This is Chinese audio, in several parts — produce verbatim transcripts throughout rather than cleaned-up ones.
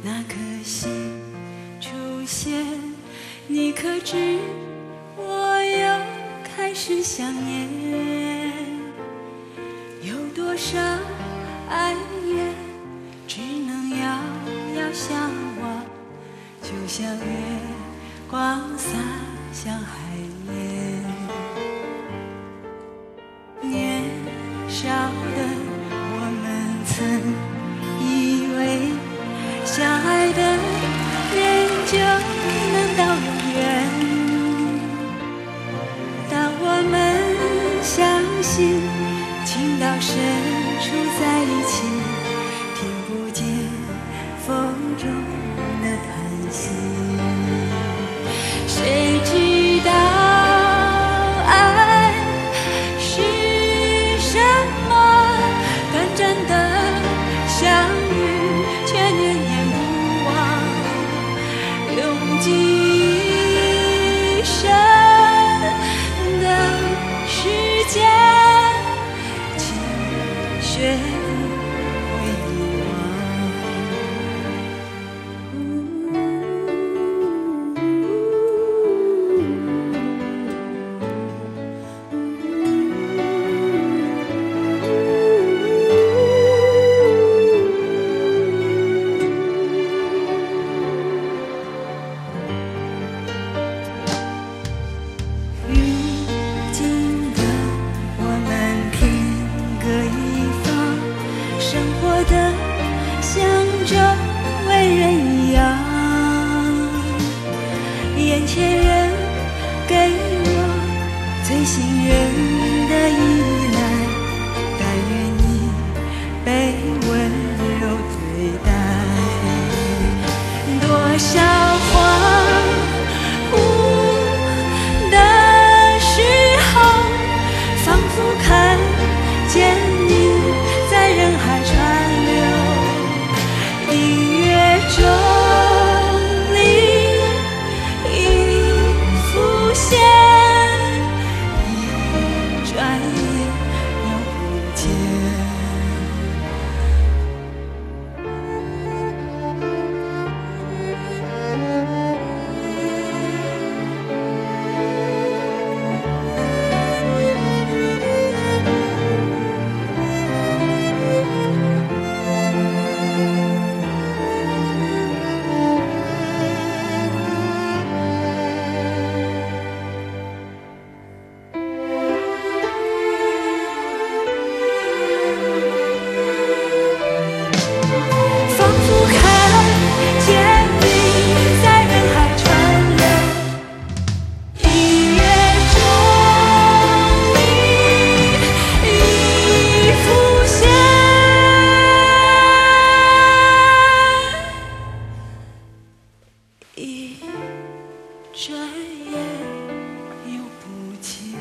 那颗心出现，你可知我又开始想念？有多少爱恋只能遥遥相望，就像月光洒向海面。年少的我们曾以为相爱的人就能到永远，当我们相信情到深处在一起，听不见风中的叹息。谁知道爱是什么？短暂的相遇却念念不忘，用尽一生的时间，请学会遗忘。如今的我们天各一方，生活的像周围人一样，眼前人给我最信任的依赖，但愿你被温柔对待。多少恍惚的时候，仿佛看见你在人海川流，音乐中你已浮现，一转眼又不见。仿佛看见你在人海川流，音乐中你已浮现，一转眼又不见。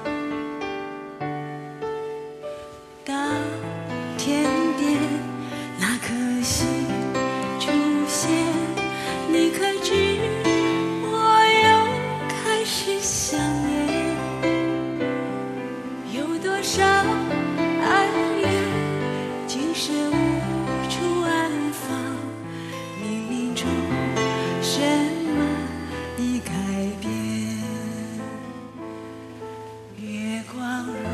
当天边那颗心出现，你可知我又开始想念？有多少爱恋今生无处安放，冥冥中什么已改变？月光